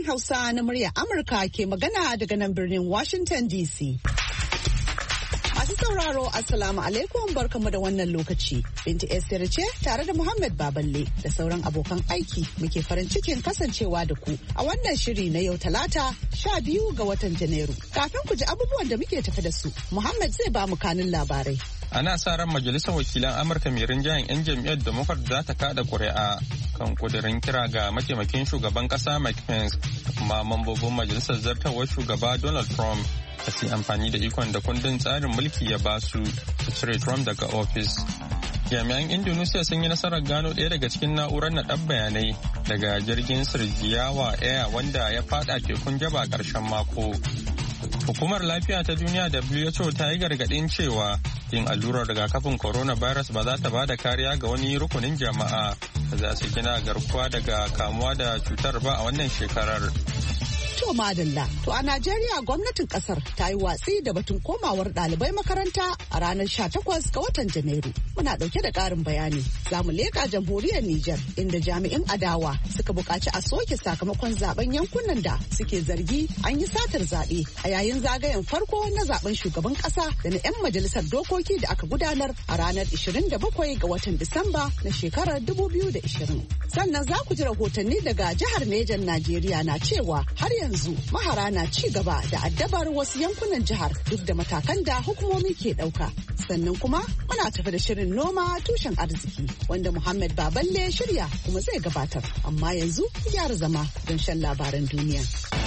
Hausa na muryar Amurka ke magana daga nan birnin Washington DC. Masu sauraro Assalamu alaikum barkamu da wannan lokaci. Binti Esther ce tare da Muhammad Baballe da sauran abokan aiki muke farin cikin kasancewa da ku a wannan shiri na yau Talata 12 ga watan Janairu. Kafin ku ji abubuwan da muke tafi da su, Muhammad zai ba mu kanun labarai. Ana sa ran majalisar wakilan Amurka mai rinjayen 'yan jam'iyyar Democrat za ta kada ƙuri'a kan kudirin kira ga mataimakin shugaban ƙasa Mike Pence da kuma mambobin majalisar zartarwar shugaba Donald Trump da su amfani da ikon da kundin tsarin mulki ya ba su cire Trump daga ofis. Jami'an Indonesia sun yi nasarar gano ɗaya daga cikin na'urar naɗar bayanai daga jirgin Sriwijaya Air wanda ya fada tekun Jaba ƙarshen mako. Hukumar Lafiya ta Duniya WHO ta yi gargaɗin cewa yin allurar rigakafin coronavirus ba za ta ba da kariya ga wani rukunin jama'a da za su gina garkuwa daga kamuwa da cutar ba a wannan shekarar. To madalla, to a Najeriya gwamnatin kasar ta yi watsi da batun komawar ɗalibai makaranta a ranar 18 ga watan Janairu. Muna ɗauke da ƙarin bayani. Za mu leƙa jamhuriyar Nijar inda jami'in adawa suka buƙaci a soke sakamakon zaben yankunan da suke zargi an yi satar zaɓe a yayin zagayen farko na zaben shugaban ƙasa da na 'yan majalisar dokoki da aka gudanar a ranar 27 ga watan Disamba na shekarar 2020. Sannan za ku ji rahotanni daga jihar Nejan Najeriya na cewa har yanzu mahara na ci gaba da addabar wasu yankunan jihar duk da matakan da hukumomi ke ɗauka. Sannan kuma muna tafi da shirin noma tushen arziki wanda Muhammad Baballe shirya kuma zai gabatar. Amma yanzu gyara zama don shan labaran duniya.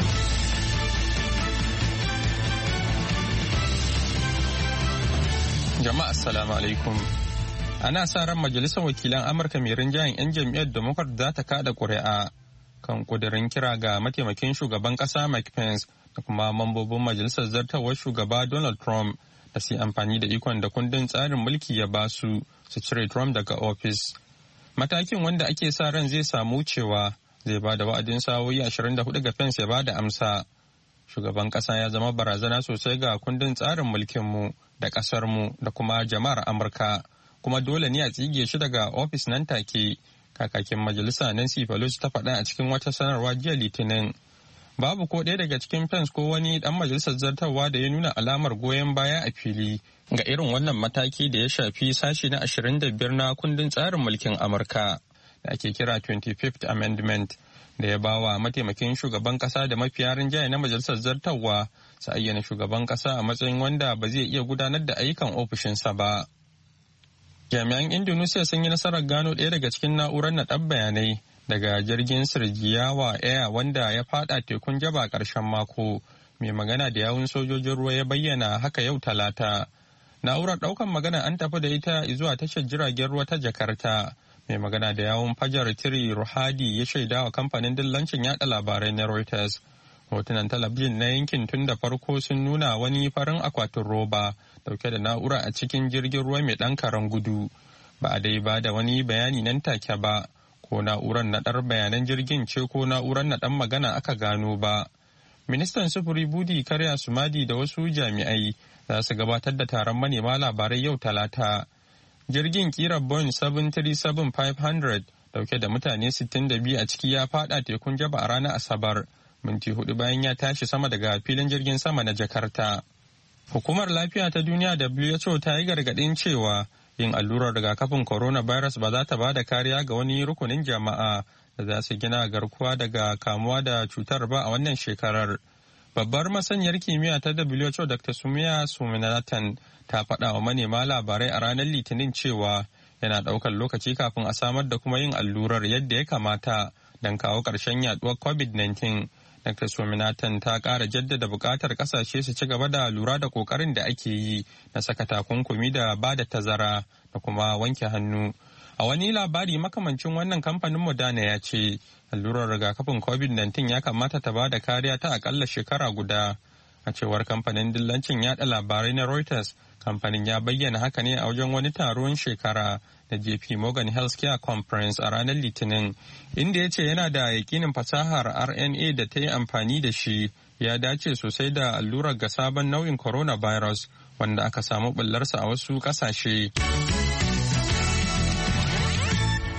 Jama'a assalamu alaikum. Ana sa ran majalisar wakilan Amurka mai rinjayen 'yan jam'iyyar Democrat za ta kada ƙuri'a kan kudirin kira ga mataimakin shugaban kasa Mike Pence da kuma mambobin majalisar zartarwar shugaba Donald Trump da su amfani da ikon da kundin tsarin mulki ya ba su cire Trump daga ofis. Matakin wanda ake sa ran zai samu cewa zai ba da wa'adin sa'o'i 24 ga Pence ya ba da amsa. Shugaban kasa ya zama barazana sosai ga kundin tsarin mulkinmu da ƙasarmu da kuma jama'ar Amurka, kuma dole ne a tsige shi daga ofis nan take. Kakakin majalisa Nancy Pelosi ta faɗa a cikin wata sanarwa jiya Litinin. Babu ko ɗaya daga cikin Pence ko wani ɗan majalisar zartarwa da ya nuna alamar goyon baya a fili ga irin wannan mataki da ya shafi sashi na 25 na kundin tsarin mulkin Amurka da ake kira 25th Amendment da ya bawa mataimakin shugaban ƙasa da mafiya rinjaye na majalisar zartarwa su ayyana shugaban ƙasa a matsayin wanda ba zai iya gudanar da ayyukan ofishinsa ba. Jami'an Indonesia sun yi nasarar gano ɗaya daga cikin na'urar naɗar bayanai daga jirgin Sriwijaya Air wanda ya fada tekun Jaba ƙarshen mako. Mai magana da yawun sojojin ruwa ya bayyana haka yau Talata. Na'urar ɗaukan magana an tafi da ita zuwa tashar jiragen ruwa ta Jakarta. Mai magana da yawun Fajar Tiri Ruhadi ya shaida wa kamfanin dillancin yaɗa labarai na Reuters. Hotunan talabijin na yankin tun da farko sun nuna wani farin akwatin roba dauke da na'ura a cikin jirgin ruwa mai ɗan karen gudu. Ba a dai ba da wani bayani nan take ba, ko na'urar naɗar bayanan jirgin ce ko na'urar naɗan magana aka gano ba. Ministan sufuri Budi Karya Sumadi da wasu jami'ai za su gabatar da taron manema labarai yau Talata. Jirgin kirar Boeing 737-500 dauke da mutane 62 a ciki ya fada tekun Jaba a ranar Asabar. Minti 4 bayan ya tashi sama daga filin jirgin sama na Jakarta. Hukumar Lafiya ta Duniya WHO ta yi gargaɗin cewa yin allurar rigakafin coronavirus ba za ta ba da kariya ga wani rukunin jama'a da za su gina garkuwa daga kamuwa da cutar ba a wannan shekarar. Babbar masaniyar kimiyya ta WHO Dr. Sumiya Swaminathan ta faɗa wa manema labarai a ranar Litinin cewa yana ɗaukar lokaci kafin a samar da kuma yin allurar yadda ya kamata don kawo ƙarshen yaduwar COVID-19. Dr. Swaminathan ta ƙara jaddada buƙatar ƙasashe su ci gaba da lura da ƙoƙarin da ake yi na saka takunkumi da ba da tazara da kuma wanke hannu. A wani labari makamancin wannan kamfanin Moderna ya ce allurar rigakafin COVID-19 ya kamata ta ba da kariya ta akalla shekara guda. A cewar kamfanin dillancin yaɗa labarai na Reuters, kamfanin ya bayyana haka ne a wajen wani taron shekara da JP Morgan Healthcare Conference a ranar Litinin, inda ya ce yana da yakinin fasahar RNA da ta yi amfani da shi ya dace sosai da allurar ga sabon nau'in coronavirus wanda aka samu bullarsa a wasu ƙasashe.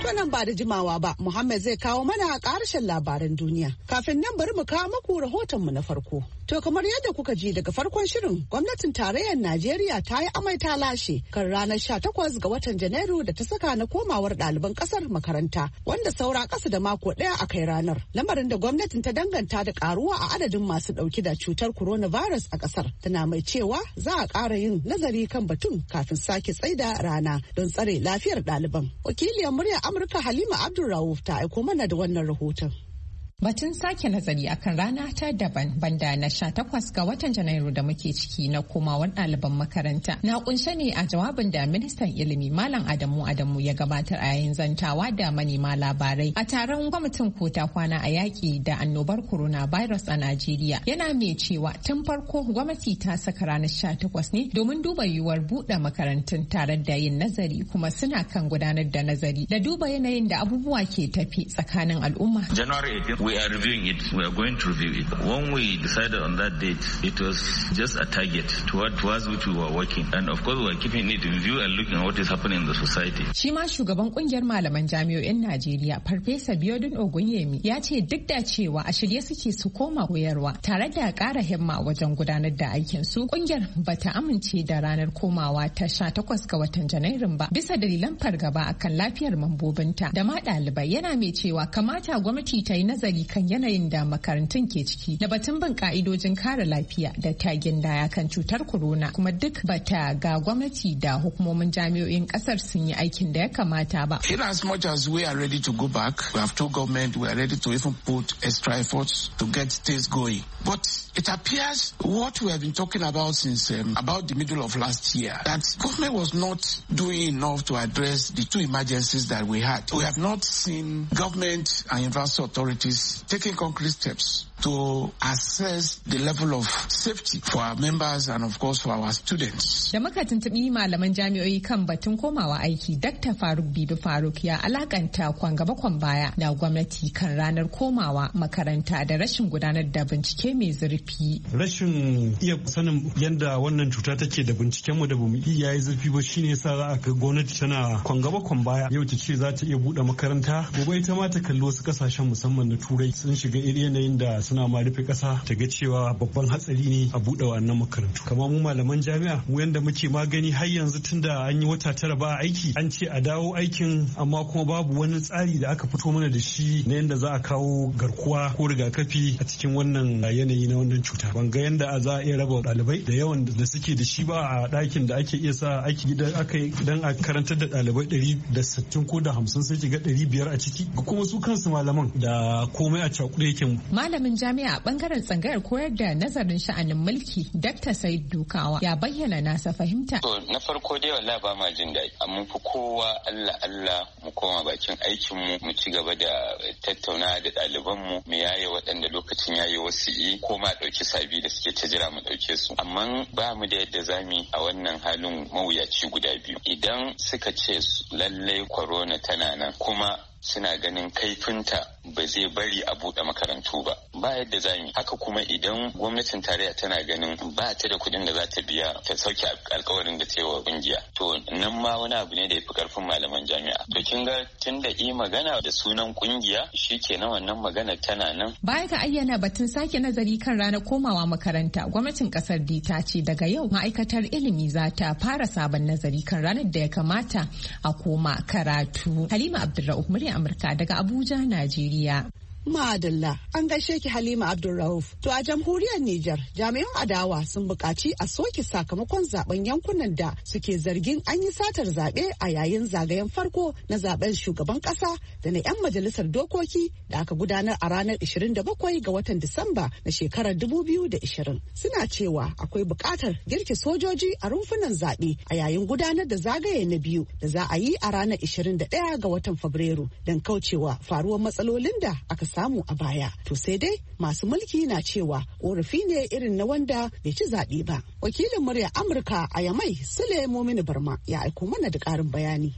To nan ba da jimawa ba, Muhammad zai kawo mana ƙarshen labaran duniya. Kafin nan bari mu kawo muku rahotonmu na farko. To kamar yadda kuka ji daga farkon shirin, gwamnatin tarayyar Najeriya ta yi amai ta lashe kan ranar 18 ga watan Janairu da ta saka na komawar ɗaliban ƙasar makaranta, wanda saura ƙasa da mako ɗaya a kai ranar. Lamarin da gwamnatin ta danganta da ƙaruwa a adadin masu ɗauki da cutar coronavirus a ƙasar. Tana mai cewa za a ƙara yin nazari kan batun kafin sake tsaida rana don tsare lafiyar ɗaliban. Wakiliyar muryar Amurka Halima Abdulrauf ta aiko mana da wannan rahoton. Batun sake nazari akan rana ta daban banda na 18 ga watan Janairu da muke ciki na komawar ɗaliban makaranta na kunshe ne a jawabin da ministan ilimi Malam Adamu ya gabatar a yayin zantawa da manema labarai a taron kwamitin kota kwana a yaƙi da annobar coronavirus a Najeriya. Yana mai cewa tun farko gwamnati ta saka ranar 18 ne domin duba yiwuwar buɗe makarantun tare da yin nazari, kuma suna kan gudanar da nazari da duba yanayin da abubuwa ke tafi tsakanin al'umma. January 18th, we are reviewing it. We are going to review it. When we decided on that date, it was just a target towards which we were working. And of course, we are keeping it in view and looking at what is happening in the society. Shi ma shugaban kungiyar malaman jami'o'in Najeriya, Farfesa Biodun Ogunyemi, ya ce duk da cewa a shirye suke su koma koyarwa tare da ƙara himma wajen gudanar da aikin su, kungiyar bata amince da ranar komawa ta 18 ga watan Janairun ba bisa dalilan fargaba akan lafiyar mambobinta da ma ɗalibai. Yana mai cewa kamata gwamnati ta yi nazari kan yanayin da makarantun ke ciki da batun bin ka'idojin kare lafiya da tagin daya kan cutar corona, kuma duk bata ga gwamnati da hukumomin jami'o'in kasar sun yi aikin da ya kamata ba. In as much as we are ready to go back, we have told government we are ready to even put extra efforts to get things going. But it appears what we have been talking about since about the middle of last year, that government was not doing enough to address the two emergencies that we had. We have not seen government and university authorities taking concrete steps to assess the level of safety for our members and of course for our students. Da muka tuntuɓi malaman jami'o'i kan batun komawa aiki, Dr. Faruk Bibi Faruk ya alakanta kwan gaba kwan baya na gwamnati kan ranar komawa makaranta da rashin gudanar da bincike mai zurfi. Rashin iya sanin yadda wannan cuta take da binciken mu da bamu iya yi zurfi ba shine yasa za a ga gwamnati tana kwan gaba kwan baya. Yau ta ce za ta iya buɗe makaranta, gobe ita ma ta kalli wasu kasashen musamman na Turai sun shiga yanayin da suna ma rufe kasa ta ga cewa babban hatsari ne a buɗe wannan makarantu. Kamar mu malaman jami'a, mu yanda muke magani har yanzu tunda an yi wata tara ba aiki, an ce a dawo aikin amma kuma babu wani tsari da aka fito mana da shi na yanda za a kawo garkuwa ko rigakafi a cikin wannan yanayi na wannan cuta. Ban ga yanda za a iya raba ɗalibai da yawan da suke da shi ba a ɗakin da ake iya sa aiki idan a karantar da ɗalibai 160 ko da 50 sai ki ga 500 a ciki, kuma su kansu malaman da komai a cakuɗe yake. Malamin jami'a a bangaren tsangayar koyar da nazarin sha'anin mulki, Dr. Said Dukawa, ya bayyana nasa fahimta. To na farko dai wallahi ba ma jin daɗi, amma fi kowa Allah mu koma bakin aikin mu ci gaba da tattauna da ɗaliban mu yaye waɗanda lokacin yaye wasu ko ma ɗauki sabi da suke ta jira mu ɗauke su. Amma ba mu da yadda zamu a wannan halin mawuyaci guda biyu. Idan suka ce lallai corona tana nan kuma suna ganin kaifinta ba zai bari a buɗe makarantu ba yadda za mu. Haka kuma idan gwamnatin tarayya tana ganin ba ta da kuɗin da za ta biya ta sauke alkawarin da ta yi wa ƙungiya, to nan ma wani abu ne da ya fi ƙarfin malaman jami'a. To kin ga tun da magana da sunan ƙungiya shikenan wannan magana tana nan. Baya ga ayyana batun sake nazari kan ranar komawa makaranta, gwamnatin ƙasar ta ce daga yau ma'aikatar ilimi za ta fara sabon nazari kan ranar da ya kamata a koma karatu. Halima Abdulra'uf, Amurka daga Abuja, Najeriya. Madalla, an gaishe ki Halima Abdulrauf. To a jamhuriyar Nijar, jami'an adawa sun buƙaci a soke sakamakon zaben yankunan da suke zargin an yi satar zaɓe a yayin zagayen farko na zaben shugaban ƙasa da na 'yan majalisar dokoki da aka gudanar a ranar 27 ga watan Disamba na shekarar 2020. Suna cewa akwai buƙatar girke sojoji a rumfunan zaɓe a yayin gudanar da zagaye na biyu da za a yi a ranar 21 ga watan Fabrairu don kaucewa faruwar matsalolin da aka samu a baya. To sai dai masu mulki na cewa korafi ne irin na wanda bai ci zaɓe ba. Wakilin murya Amurka a Yamai, Sule Momini Barma, ya aiko mana da ƙarin bayani.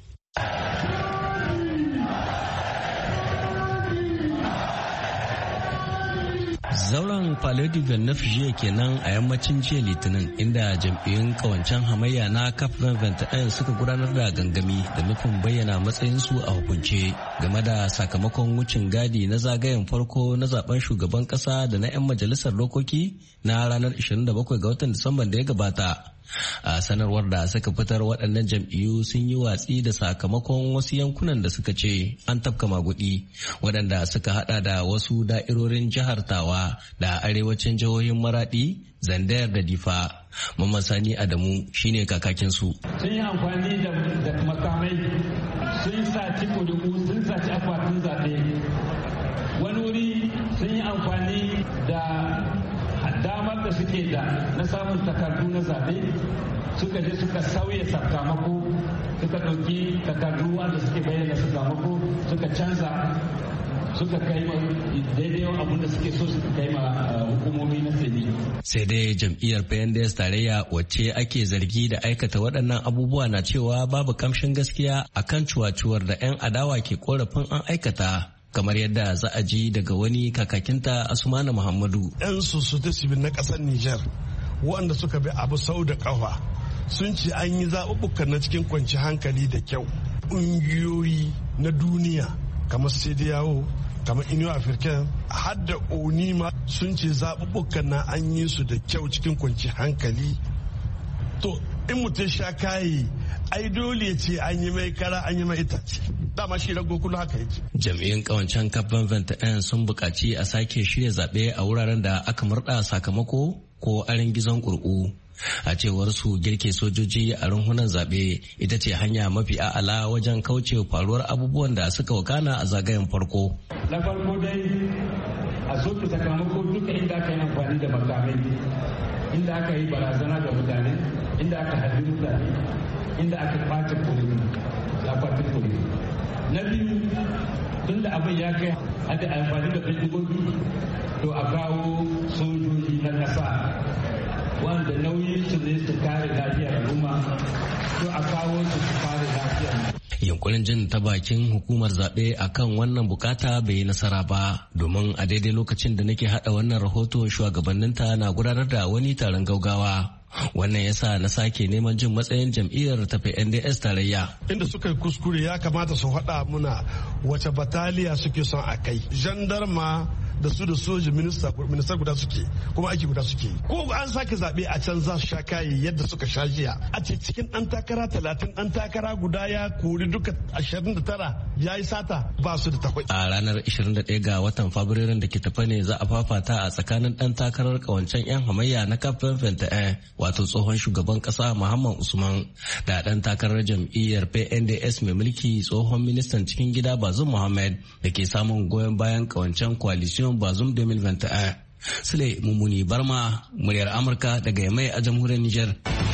Zauren Palais Venefie kenan a yammacin jiya Litinin inda jam'iyyun kawancen hamayya na CAP 2021 suka gudanar da gangami da nufin bayyana matsayinsu a hukunce game da sakamakon wucin gadi na zagayen farko na zaben shugaban kasa da na 'yan majalisar dokoki na ranar 27 ga watan Disamban da ya gabata. A sanarwar da suka fitar waɗannan jam'iyyu sun yi watsi da sakamakon wasu yankunan da suka ce an tafka magudi waɗanda suka hada da wasu da'irorin jihar Tawa da arewacin jihohin Maradi, Zandayar da Difa. Mamman Sani Adamu shine kakakinsu. Sun yi amfani da makamai, sun saci kudugu, sun saci akwatin zaɓe. Wani wuri sun yi amfani da damar da suke da na samun takardu na zaɓe, suka je suka sauya sakamako, suka ɗauki takardu wanda suke bayyana sakamako, suka canza, suka kai daidai abin da suke so suka kai ma hukumomi na sani. Sai dai jam'iyyar PNDS tarayya wacce ake zargi da aikata waɗannan abubuwa na cewa babu kamshin gaskiya akan cuwacuwar da 'yan adawa ke korafin an aikata. Kamar yadda za a ji daga wani kakakinta Asmana Muhammadu. 'Yan society civil na ƙasar Nijar waɗanda suka bi abu sau da ƙafa sun ce an yi zaɓuɓɓukan na cikin kwanci hankali da kyau. Ƙungiyoyi na duniya kamar CEDEAO, kamar Union African, har da ONIMA sun ce zaɓuɓɓukan na an yi su da kyau cikin kwanci hankali. To in mutum sha kayi ai dole ce an yi mai kara an yi mai itace. Dama shi rago kullum haka yake. Jam'iyyun kawancen CAP 2021 sun buƙaci a sake shirya zaɓe a wuraren da aka murɗa sakamako ko arin gizon ƙurƙu. A cewar su girke sojoji a runhunan zaɓe ita ce hanya mafi a'ala wajen kauce faruwar abubuwan da suka wakana a zagayen farko. Na farko dai a soke sakamako duka inda aka yi amfani da makamai, inda aka yi barazana ga mutane, inda aka harbi mutane, inda aka ɓata akwatin kuri'u. Na biyu, tun da abin ya kai hada amfani da bindigogi, to a kawo sojoji na ƙasa wanda nauyin su ne su kare lafiyar al'umma, to a kawo su kare lafiyar. Yunkurin jin ta bakin hukumar zaɓe a kan wannan bukata bai yi nasara ba, domin a daidai lokacin da nake haɗa wannan rahoto shugabanninta na gudanar da wani taron gaugawa. Wannan yasa na sake neman jin matsayin jam'iyyar ta PNDS tarayya. Inda suka yi kuskure ya kamata su faɗa muna wace bataliya suke son a kai. Jandarma da su da soji minista guda suke kuma aiki guda suke. Ko an sake zaɓe a can za su sha kayi yadda suka sha jiya. A ce cikin ɗan takara 30 ɗan takara guda ya kori duka 29 ya yi sata ba su da takwai. A ranar 21 ga watan Fabrairun da ke tafa ne za a fafata a tsakanin ɗan takarar kawancen 'yan hamayya na CAP 2021 wato tsohon shugaban kasa Muhammad Usman da ɗan takarar jam'iyyar PNDS mai mulki tsohon ministan cikin gida Bazoum Mohammed da ke samun goyon bayan kawancen coalition Bazoum 2021. Sule Mummuni Barma, muryar Amurka daga Yamai a jamhuriyar Nijar.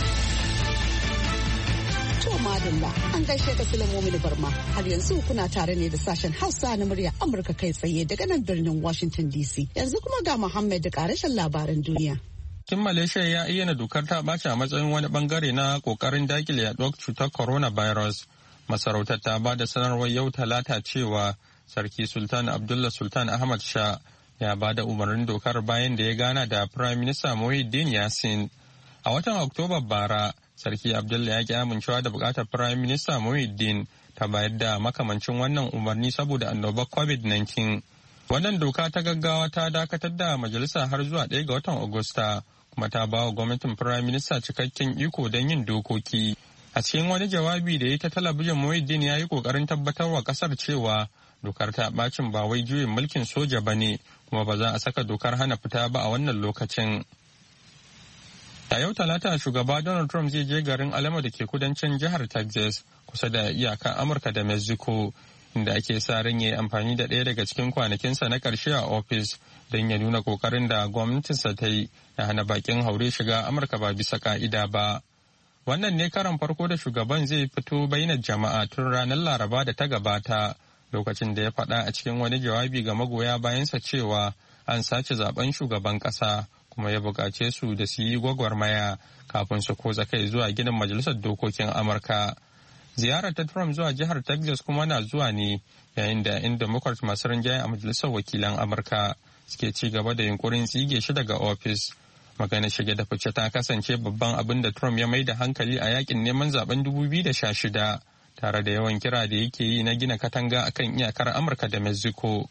Madalla an gaishe ka Sule Mummuni Barma. Har yanzu kuna tare ne da sashen Hausa na muryar Amurka kai tsaye daga nan birnin Washington DC. Yanzu kuma ga Muhammad da ƙarashin labaran duniya. Kin Malaysia ya ayyana dokar ta ɓaci a matsayin wani bangare na kokarin dakile yaduwar cutar coronavirus. Masarautar ta ba da sanarwar yau Talata cewa Sarki Sultan Abdullah Sultan Ahmad Shah ya ba da umarnin dokar bayan da ya gana da Prime Minister Muhyiddin Yassin. A watan Oktoba bara, Sarki Abdullah ya ki amincewa da bukatar Prime Minister Muhyiddin ta bayar da makamancin wannan umarni saboda annobar COVID-19. Wannan doka ta gaggawa ta dakatar da majalisa har zuwa 1 ga watan Agusta, kuma ta ba wa gwamnatin Prime Minister cikakken iko don yin dokoki. A cikin wani jawabi da ya ta talabijin, Muhyiddin ya yi kokarin tabbatar wa kasar cewa dokar ta bacin ba wai juyin mulkin soja ba ne, kuma ba za a saka dokar hana fita ba a wannan lokacin. A yau Talata shugaba Donald Trump zai je garin Alamo da ke kudancin jihar Texas kusa da iyakar Amurka da Mexico, inda ake sa ran ya yi amfani da ɗaya daga cikin kwanakinsa na ƙarshe a ofis don ya nuna ƙoƙarin da gwamnatinsa ta yi na hana bakin haure shiga Amurka ba bisa ka'ida ba. Wannan ne karan farko da shugaban zai fito bainar jama'a tun ranar Laraba da ta gabata, lokacin da ya faɗa a cikin wani jawabi ga magoya bayansa cewa an sace zaben shugaban ƙasa, kuma ya buƙace su da su yi gwagwarmaya kafin su koza kai zuwa ginin majalisar dokokin Amurka. Ziyarar ta Trump zuwa jihar Texas kuma na zuwa ne yayin da 'yan Democrat masu rinjaye a majalisar wakilan Amurka suke ci gaba da yunkurin tsige shi daga ofis. Maganar shige da fice ta kasance babban abin da Trump ya mai da hankali a yakin neman zaben 2016 tare da yawan kira da yake yi na gina katanga akan iyakar Amurka da Mexico.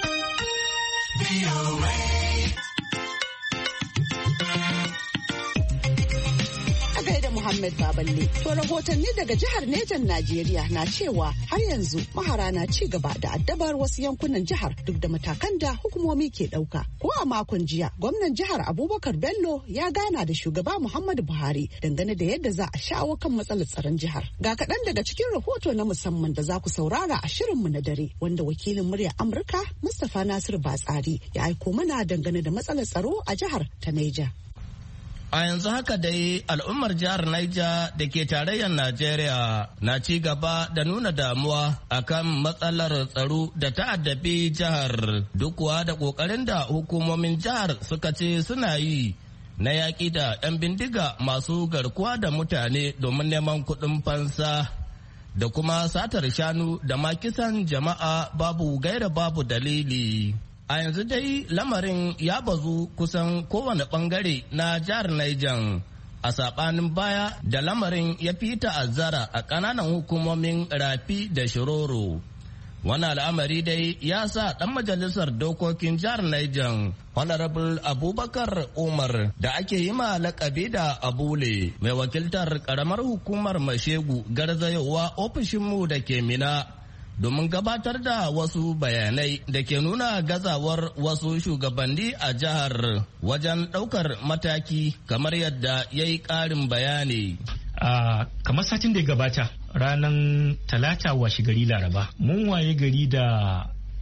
Muhammad Baballe. To rahotanni daga jihar Nejan Najeriya na cewa har yanzu mahara na ci gaba da addabar wasu yankunan jihar duk da matakan da hukumomi ke ɗauka. Ko a makon jiya, gwamnan jihar Abubakar Bello ya gana da shugaba Muhammadu Buhari dangane da yadda za a shawo kan matsalar tsaron jihar. Ga kaɗan daga cikin rahoto na musamman da za ku saurara a shirinmu na dare wanda wakilin muryar Amurka Mustapha Nasiru Batsari ya aiko mana dangane da matsalar tsaro a jihar ta Neja. A yanzu haka dai al'ummar jihar Niger da ke tarayyar Najeriya na ci gaba da nuna damuwa akan matsalar tsaro da ta'addabi jihar duk kuwa da ƙoƙarin da hukumomin jihar suka ce suna yi na yaƙi da 'yan bindiga masu garkuwa da mutane domin neman kuɗin fansa da kuma satar shanu da ma kisan jama'a babu gaira babu dalili. A yanzu dai lamarin ya bazu kusan kowane bangare na jihar Niger a sabanin baya da lamarin ya fi ta'azzara a ƙananan hukumomin Rafi da Shiroro. Wani al'amari dai ya sa ɗan majalisar dokokin jihar Niger Honorable Abubakar Umar da ake yi ma lakabi da Abule mai wakiltar ƙaramar hukumar Mashegu garzayowa ofishinmu da ke Mina domin gabatar da wasu bayanai da ke nuna gazawar wasu shugabanni a jihar wajen ɗaukar mataki kamar yadda ya yi ƙarin bayani. Kamar satin da ya gabata ranar talata washe gari Laraba mun waye gari da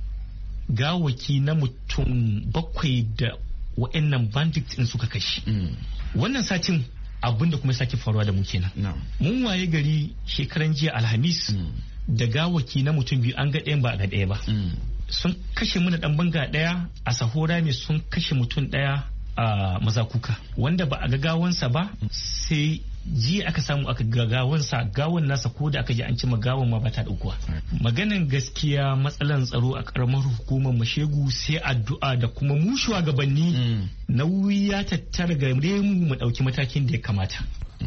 gawaki na mutum 7 da wa'annan bandits in suka kashi. Wannan satin abinda kuma sake faruwa da mu kenan. Mun waye gari shekaran jiya Alhamis da gawaki na mutum 2 an ga ɗayan ba a ga ɗaya ba. Sun kashe mana ɗan banga ɗaya a Sahora mai sun kashe mutum ɗaya a Mazakuka wanda ba a ga gawansa ba sai jiya aka samu aka ga gawansa gawan nasa ko da aka ji an ci gawan ma ba ta ɗaukuwa. Maganan gaskiya matsalan tsaro a ƙaramar hukumar Mashegu sai addu'a da kuma mu shugabanni nauyi ya tattara ga mu ɗauki matakin da ya kamata.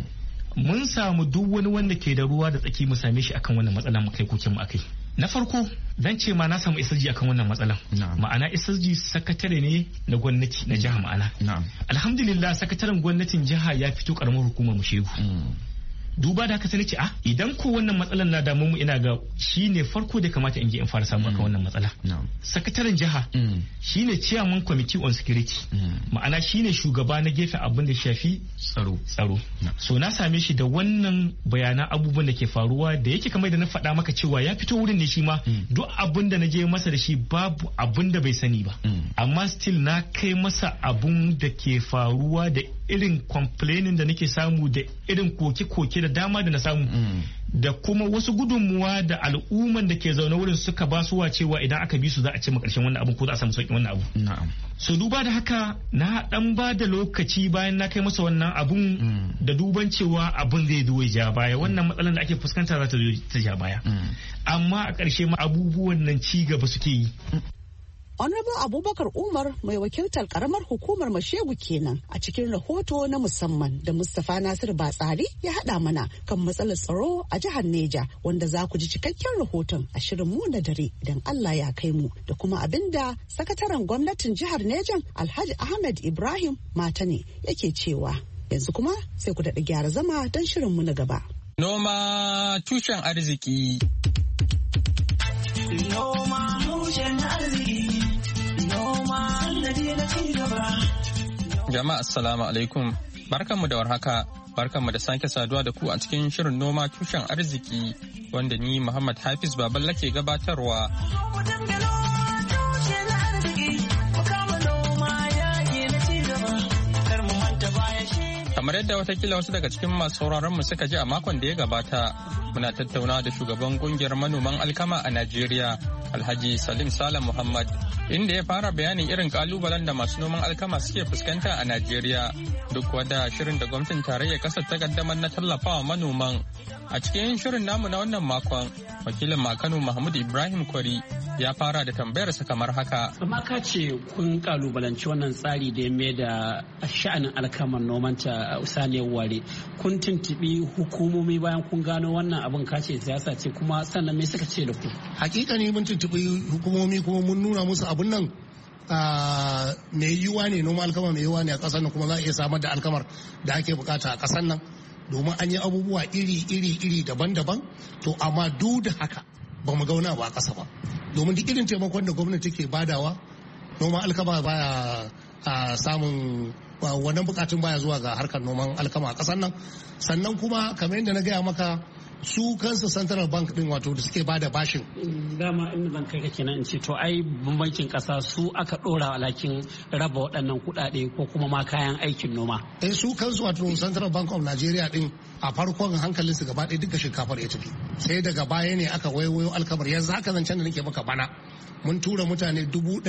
Mun samu duk wani wanda ke da ruwa da tsaki mu same shi akan wannan matsalan mu kai kokin mu akai. Na farko zan ce ma na samu SSG akan wannan matsalan. Ma'ana SSG sakatare ne na gwamnati na jiha ma'ana. Alhamdulillah sakataren gwamnatin jiha ya fito karamar hukumar mu Shegu. Duba da haka sai nace idan ko wannan matsalan na damu mu ina ga shine farko da kamata in je in fara samu akan wannan matsala. Sakataren jiha shine chairman committee on security. Ma'ana shine shugaba na gefen abin da shafi tsaro. So na same shi da wannan bayanan abubuwan da ke faruwa da yake kamar da na faɗa maka cewa ya fito wurin ne shi ma duk abin da na je masa da shi babu abin da bai sani ba. Amma still na kai masa abun da ke faruwa da irin complaining da nake samu da irin koke-koke da dama da na samu da kuma wasu gudunmuwa da al'umman da ke zaune wurin suka ba su cewa idan aka bi su za a ce makarshen wannan abun ko za a samu sauƙin wannan abu. So duba da haka na dan ba da lokaci bayan na kai masa wannan abun da duban cewa abun zai zo ya ja baya wannan matsalar da ake fuskanta za ta zo ta ja baya. Amma a ƙarshe ma abubuwan nan ci gaba suke yi. Honorable Abubakar Umar mai wakiltar karamar hukumar Mashegu kenan a cikin rahoto na musamman da Mustapha Nasiru Batsari ya hada mana kan matsalar tsaro a jihar Neja wanda za ku ji cikakken rahoton a shirin mu na dare idan Allah ya kai mu da kuma abinda sakataren gwamnatin jihar Nejan Alhaji Ahmed Ibrahim Matane yake cewa. Yanzu kuma sai ku daɗa gyara zama don shirin mu na gaba. Noma tushen arziki. Noma tushen arziki. Jama'a assalamu alaikum, barkanmu da warhaka, barkanmu da sake saduwa da ku a cikin shirin noma tushen arziki wanda ni Muhammad Hafiz Baballa ke gabatarwa. Kamar yadda watakila wasu daga cikin masu sauraron mu suka ji a makon da ya gabata, muna tattaunawa da shugaban kungiyar manoman alkama a Najeriya, Alhaji Salim Salam Muhammad, inda ya fara bayanin irin kalubalen da masu noman alkama suke fuskanta a Najeriya, duk wada shirin da gwamnatin tarayyar kasar ta kaddamar na tallafawa manoman. A cikin shirin namu na wannan makon, wakilin Makano Mahmud Ibrahim Kwari ya fara da tambayarsa kamar haka. Amma ka ce kun kalubalanci wannan tsari da ya mai da sha'anin alkamar nomanta saniyar ware. Kun tuntubi hukumomi bayan kun gano wannan abin ka ce siyasa ce, kuma sannan me suka ce da ku? Hakika ne mun tuntubi hukumomi kuma mun nuna musu abin nan mai yiwuwa ne, noma alkama mai yiwuwa ne a ƙasar nan, kuma za a iya samar da alkamar da ake bukata a ƙasar nan, domin an yi abubuwa iri daban-daban. To amma duk da haka ba mu ga wani abu a ƙasa ba, domin duk irin taimakon da gwamnati ke badawa, noman alkama baya samun wannan bukatun, baya zuwa ga harkar noman alkama a ƙasar nan. Sannan kuma kamar yadda na gaya maka, su kansu central bank din wato da suke bada bashin, dama inda zan kai kake nan in ce to ai bankin kasa su aka dora alhakin raba waɗannan kuɗaɗe ko kuma ma kayan aikin noma. Su kansu wato central bank of Nigeria din a farkon hankalin su gaba ɗaya duka shinkafar ya tafi, sai daga baya ne aka waiwayo alkamar. Yanzu haka zancen da nake maka bana mun tura mutane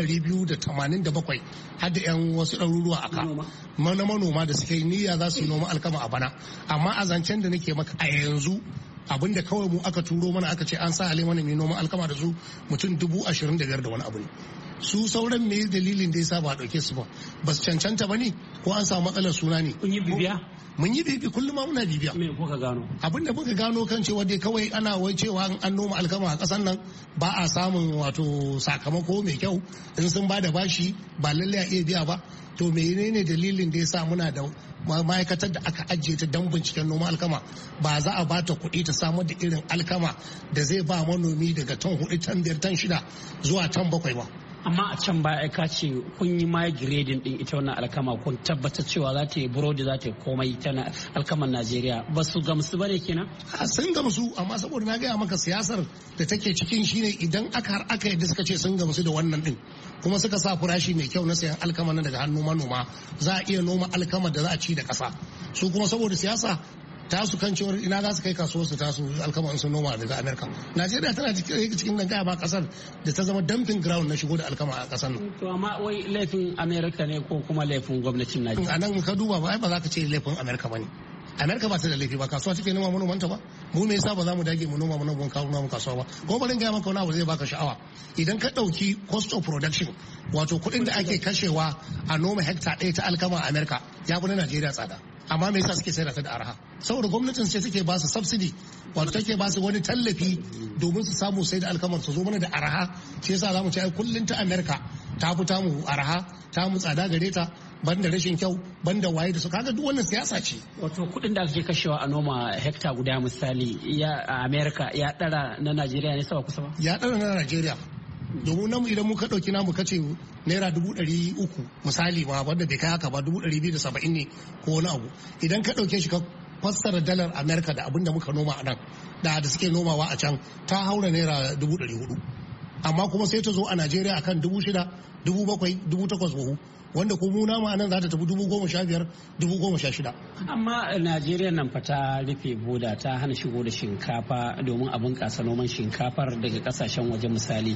287 har da 'yan wasu ɗaruruwa aka na manoma da suke niyya za su yi noma alkama a bana. Amma a zancen da nake maka a yanzu, abinda kawai mu aka turo mana aka ce an sa mana mai noman alkama da su mutum 25,000 da wani abu ne. Su sauran me dalilin da yasa ba a dauke su ba su cancanta ba ne, ko an samu matsalar suna ne? Kun yi bibiya? Mun yi bibi, kullum ma muna bibiya. Me kuka gano? Abinda muka gano kan cewa dai kawai ana wai cewa an noma alkama a kasan nan ba a samun wato sakamako mai kyau, in sun ba da bashi ba lallai a iya biya ba. To menene dalilin da yasa muna da ma'aikatar da aka ajiye ta don binciken noma alkama ba za a bata kuɗi ta samar da irin alkama da zai ba manomi daga tan 4, tan 5, tan 6 zuwa tan 7 ba? Amma a can baya ka ce kun yi grading din ita wannan alkama, kun tabbatar cewa za ta yi burodi, za ta yi komai ta alkaman Najeriya. Ba su gamsu ba ne kenan? Sun gamsu, amma saboda na gaya maka siyasar da take cikin shine idan aka yadda suka ce sun gamsu da wannan din, kuma suka sa farashi mai kyau na sayan alkama nan daga hannun manoma, za a iya noma alkama da za a ci da ƙasa. Su kuma saboda siyasa tasu kan cewar ina za su kai kasuwarsu tasu alkama sun noma daga Amerika. Najeriya tana cikin nan gaya ma kasar da ta zama dumping ground na shigo da alkama a kasar nan. To amma wai laifin Amerika ne ko kuma laifin gwamnatin Najeriya? A nan ka duba ba za ka ce laifin Amerika ba ne. Amerika ba ta da laifi ba, kasuwa take noma manomanta ba. Mu me yasa ba za mu dage mu noma manoman kasuwa ba? Ko bari gaya maka wani abu zai baka sha'awa. Idan ka dauki cost of production, wato kuɗin da ake kashewa a noma hekta ɗaya ta alkama a Amerika, ya fi na Najeriya tsada. Amma me yasa suke sayar ta da arha? Saboda gwamnatin ce take ba su subsidy, wato take ba su wani tallafi domin su samu sai da alkamar su zo mana da arha. Shi yasa zamu ce ai kullun ta Amerika ta fi tamu arha, ta mu tsada gare ta, banda rashin kyau, banda waye da su, kaga duk wannan siyasa ce. Wato kuɗin da ake kashewa a noma hekta guda misali a Amerika ya ɗara na Najeriya ne sawa kusa ba? Ya ɗara na Najeriya. Domin namu idan muka ɗauki namu kace naira 300 misali ba, wanda bai kai haka ba, 270 ne ko wani abu. Idan ka ɗauke shi ka fassara dalar Amerika da abin da muka noma a nan da suke nomawa a can, ta haura naira 400. Amma kuma sai ta zo a Najeriya akan 6,000, 7,000, 8,000 buhu, wanda ko mu nama nan za ta tafi 15,000, 16,000. Amma Najeriya nan fa ta rufe boda, ta hana shigo da shinkafa domin a bunƙasa noman shinkafar daga kasashen waje misali.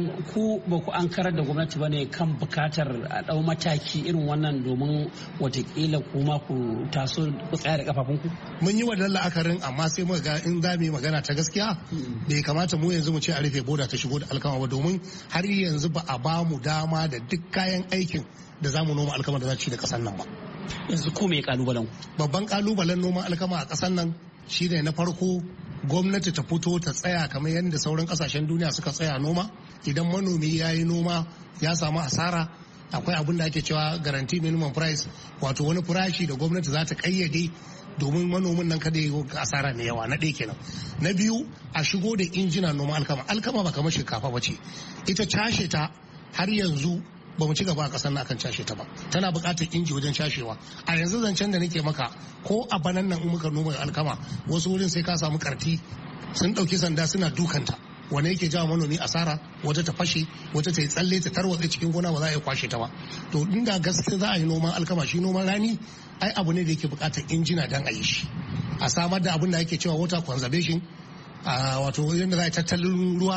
Ku ba ku an karar da gwamnati bane kan bukatar a ɗau mataki irin wannan domin watakila kuma ku taso ku tsaya da kafafunku? Mun yi wannan la'akarin, amma sai muka ga in za mu yi magana ta gaskiya bai kamata mu yanzu mu ce a rufe boda ta shigo da alkama ba, domin har yanzu ba a ba mu dama da duk kayan aikin da za mu noma alkama da za ci da ƙasar nan ba. Yanzu ko me kalubalen? Babban kalubalen noman alkama a ƙasar nan shine na farko, gwamnati ta fito ta tsaya kamar yadda sauran ƙasashen duniya suka tsaya noma. Idan manomi ya yi noma ya samu asara, akwai abin da ake cewa guarantee minimum price, wato wani farashi da gwamnati za ta kayyade domin manomin nan kada ya yi asara mai yawa. Na ɗaya kenan. Na biyu, a shigo da injina noma alkama. Alkama ba kamar shinkafa ba ce, ita cashe ta har yanzu ba mu ci gaba a kasar nan akan cashe ta ba, tana buƙatar inji wajen cashewa. A yanzu zancen da nake maka, ko a banan nan in muka noma alkama, wasu wurin sai ka samu karti sun ɗauki sanda suna dukanta, wane yake jawo manomi asara, wata ta fashe, wata ta yi tsalle ta tarwatsa cikin gona, ba za a yi kwashe ta ba. To inda gaske za a yi noman alkama, shi noman rani ai abu ne da yake buƙatar injina don a yi shi, a samar da abin da ake cewa water conservation, wato yadda za a yi tattalin ruwa,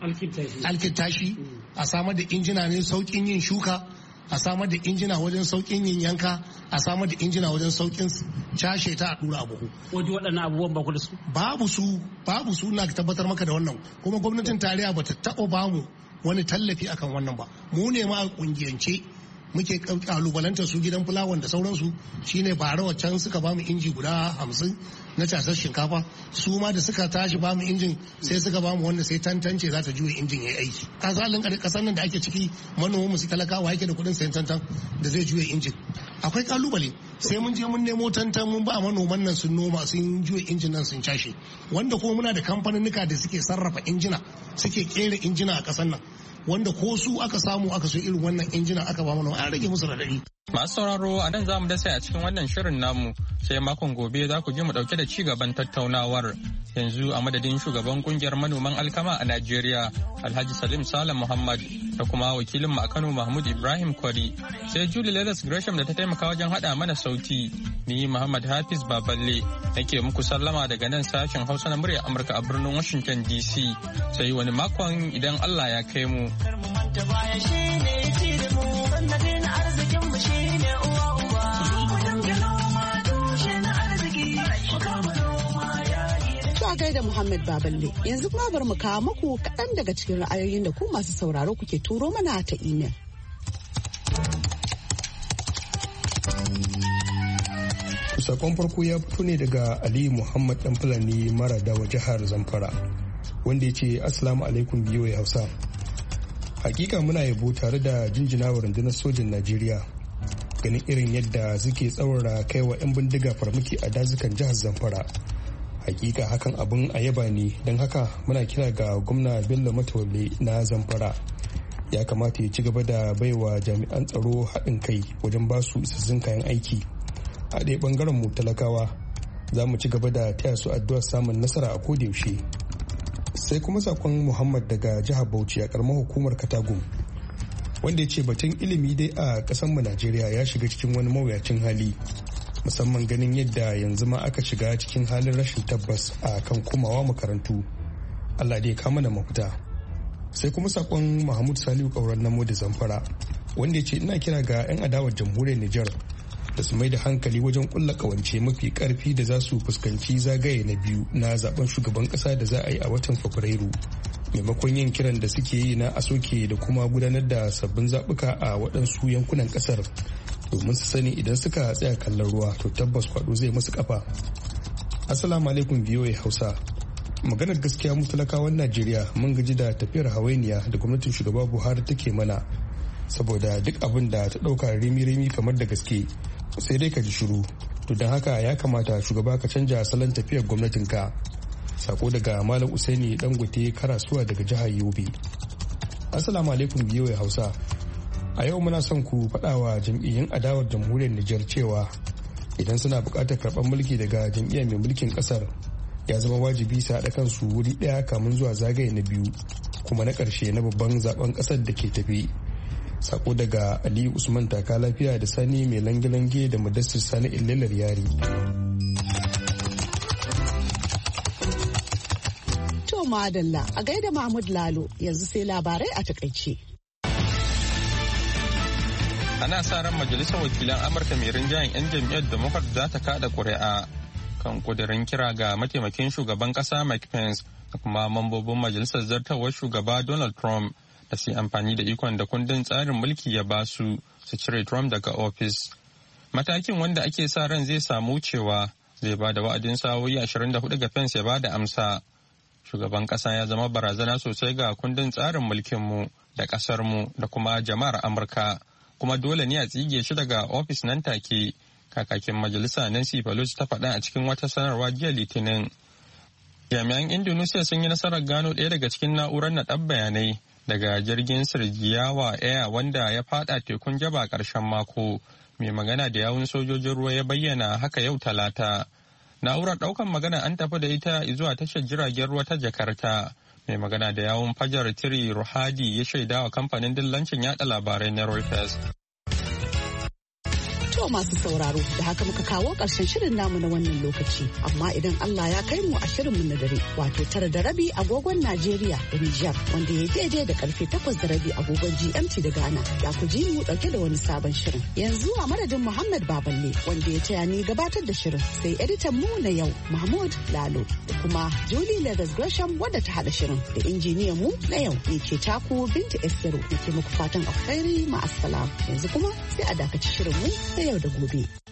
alkintashi, a samar da injina ne saukin yin shuka, a samar da injina wajen saukin yin yanka, a samar da injina wajen saukin cashe ta a dura a buhu. Wajen waɗannan abubuwan ba ku da su? Babu su na tabbatar maka da wannan. Kuma gwamnatin tarayya ba ta taɓa bamu wani tallafi akan wannan ba. Mu ne ma a kungiyance muke kalubalanta su gidan fulawan da sauransu, shine bara waccan suka bamu inji guda 50 na casar shinkafa, su ma da suka tashi bamu injin sai suka bamu wanda sai tantance za ta juya injin ya yi aiki. Kasalin kasar nan da ake ciki manoman su talakawa yake da kudin sayan tantan da zai juya injin. Akwai kalubale, sai mun je mun nemo tantan mun ba manoman nan sun noma sun juya injin nan sun cashe, wanda kuma muna da kamfaninnika da suke sarrafa injina suke kera injina a kasar nan, wanda ko su aka samu aka so irin wannan injina aka ba mana an rage musu radadi. Masu sauraro a nan za mu dasa a cikin wannan shirin namu, sai makon gobe za ku ji mu dauke da ci gaban tattaunawar. Yanzu a madadin shugaban kungiyar manoman alkama a Najeriya Alhaji Salim Salam Muhammad da kuma wakilin mu a Kano Mahmud Ibrahim Kwari, sai Julie Leathers Gresham da ta taimaka wajen hada mana sauti. Ni Muhammad Hafiz Baballe nake muku sallama daga nan sashen Hausa na murya Amurka a birnin Washington DC. Sai wani makon idan Allah ya kai mu. Gaida Muhammad Baballe, yanzu kuma bar mu kawo muku kaɗan daga cikin ra'ayoyin da ku masu sauraro kuke turo mana ta imel. Sakon farko ya fito ne daga Ali Muhammad Dan Fulani Maradawa jihar Zamfara, wanda ya ce Assalamu alaikum biyoyi Hausa. Hakika muna yabo tare da jinjinawar rundunar sojin Najeriya ganin irin yadda suke tsaurara kaiwa 'yan bindiga farmaki a dazukan jihar Zamfara. Hakika hakan abin a yaba ne, don haka muna kira ga gwamna Bello Matawalle na Zamfara ya kamata ya ci gaba da baiwa jami'an tsaro haɗin kai wajen basu isassun kayan aiki. A ɗaya ɓangaren mu talakawa za mu ci gaba da taya su addu'ar samun nasara a kodayaushe. Sai kuma sakon Muhammad daga jihar Bauchi a ƙaramar hukumar Katagum, wanda ya ce batun ilimi dai a ƙasar mu Najeriya ya shiga cikin wani mawuyacin hali, musamman ganin yadda yanzu ma aka shiga cikin halin rashin tabbas a kan komawa makarantu. Allah dai kama da mafita. Sai kuma sakon Mahmud Salihu Kauran Namo da Zamfara, wanda ya ce ina kira ga 'yan adawar jamhuriyar Nijar da su mai da hankali wajen kulla kawance mafi karfi da za su fuskanci zagaye na biyu na zaben shugaban kasa da za a yi a watan Fabrairu, maimakon yin kiran da suke yi na a soke da kuma gudanar da sabbin zaɓuka a waɗansu yankunan ƙasar, domin su sani idan suka tsaya kallon ruwa to tabbas kwado zai musu kafa. Assalamu alaikum biyoyi Hausa. Maganar gaskiya mu talakawan Najeriya mun gaji da tafiyar hawainiya da gwamnatin shugaba Buhari take mana, saboda duk abin da ta ɗauka rimi-rimi kamar da gaske sai dai ka ji shiru. To don haka ya kamata shugaba ka canja salon tafiyar gwamnatinka. Sako daga Malam Usaini Dangote Karasuwa daga jihar Yobe. Assalamu alaikum biyoyi Hausa. A yau muna son ku faɗawa jam'iyyun adawar jamhuriyar Nijar cewa idan suna buƙatar karɓar mulki daga jam'iyyar mai mulkin ƙasar, ya zama wajibi su haɗa kansu wuri ɗaya kamun zuwa zagaye na biyu kuma na ƙarshe na babban zaben ƙasar da ke tafi. Sako daga Ali Usman Taka Lafiya da Sani Mai Lange-Lange da Mudassir Sani Illalar Yari. To madalla a gaida Mahmud Lalo, yanzu sai labarai a takaice. Ana sa ran majalisar wakilan Amurka mai rinjayen 'yan jam'iyyar Democrat za ta kada ƙuri'a kan kudirin kira ga mataimakin shugaban ƙasa Mike Pence da kuma mambobin majalisar zartarwar shugaba Donald Trump da su amfani da ikon da kundin tsarin mulki ya ba su cire Trump daga ofis. Matakin, wanda ake sa ran zai samu cewa zai ba da wa'adin sa'o'i 24 ga Pence ya ba da amsa. Shugaban ƙasa ya zama barazana sosai ga kundin tsarin mulkinmu da ƙasarmu da kuma jama'ar Amurka, kuma dole ne a tsige shi daga ofis nan take. Kakakin majalisa Nancy Pelosi ta faɗa a cikin wata sanarwa jiya Litinin. Jami'an Indonesia sun yi nasarar gano ɗaya daga cikin na'urar naɗar bayanai daga jirgin Sriwijaya Air wanda ya fada tekun Jaba ƙarshen mako. Mai magana da yawun sojojin ruwa ya bayyana haka yau Talata. Na'urar ɗaukan magana an tafi da ita zuwa tashar jiragen ruwa ta Jakarta. Mai magana da yawun Fajar Tiri Ruhadi ya shaidawa kamfanin dillancin yada labarai na Reuters. To masu sauraro da haka muka kawo ƙarshen shirin namu na wannan lokaci. Amma idan Allah ya kai mu a shirinmu na dare wato 9:30 agogon Najeriya da Nijar wanda ya daidai da karfe 8:30 agogon GMT da Ghana. Ya ku ji mu dauke da wani sabon shirin. Yanzu a madadin Muhammad Baballe wanda ya taya ni gabatar da shirin sai editan mu na yau Mahmud Lalo da kuma Julie Leathers Gresham wadda ta hada shirin da injiniyan mu na yau ne ke taku Binta Estero nake muku fatan alkhairi ma'assalam. Yanzu kuma sai a dakaci shirin mu na yau da gobe.